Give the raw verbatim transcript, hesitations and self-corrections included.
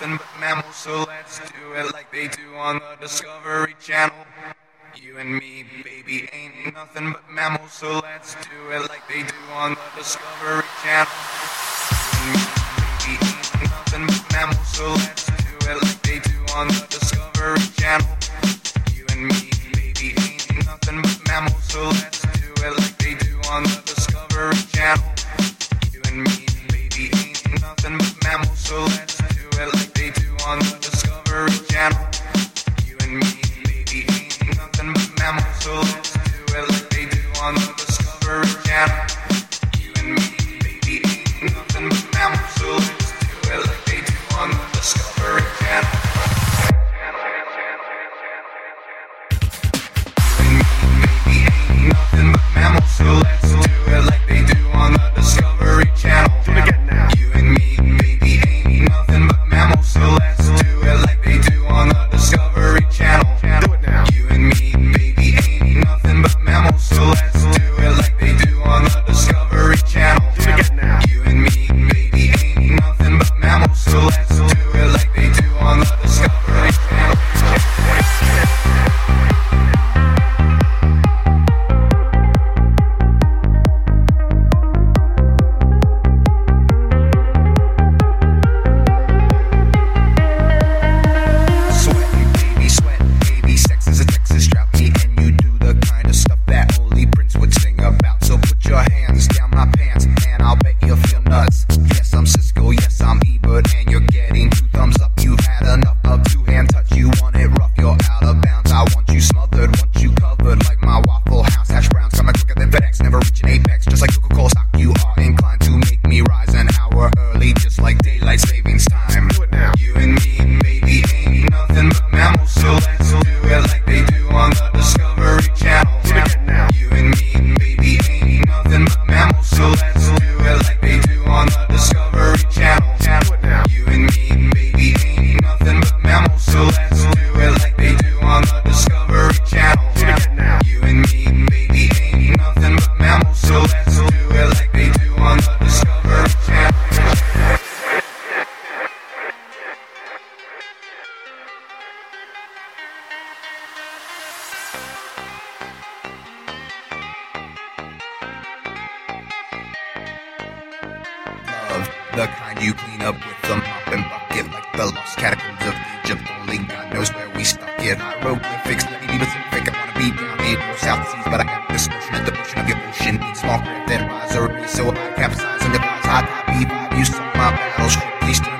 nothing but mammals, so let's do it like they do on the Discovery Channel. You and me, baby, ain't nothing but mammals, so let's do it like they do on the Discovery Channel. You and me, baby, ain't nothing but mammals, so let's do it like they do on the Discovery Channel. You and me, baby, ain't nothing but mammals, so let's do it like they do on the Discovery Channel. You and me, baby, ain't nothing but mammals, so let's do it like they do on the Discovery Channel. You and me, baby, ain't nothing but mammals, so let's do it like they do on the Discovery Channel. You and me, baby, ain't nothing but mammals, so let's do it like they do on the Discovery Channel. Nothing but mammals, so let's do it like they do on the Discovery Channel. You and me, baby, ain't nothing but mammals, so let's do it like they do on the Discovery Channel. Do it now. You and me, baby, ain't nothing but mammals, so let's do it like they do on the Discovery Channel. You and me, baby, ain't nothing but mammals, so let's do it like they do on the Discovery Channel. The kind you clean up with a mop and bucket, like the lost catacombs of Egypt. Only God knows where we stuck it. Hieroglyphics, let me be Pacific. I wanna be down here, north, south seas, but I got this notion at the ocean of your ocean. Need small craft that rise or erase, so I capsize on your thighs. Hot, happy vibe, you saw my battleship. Please.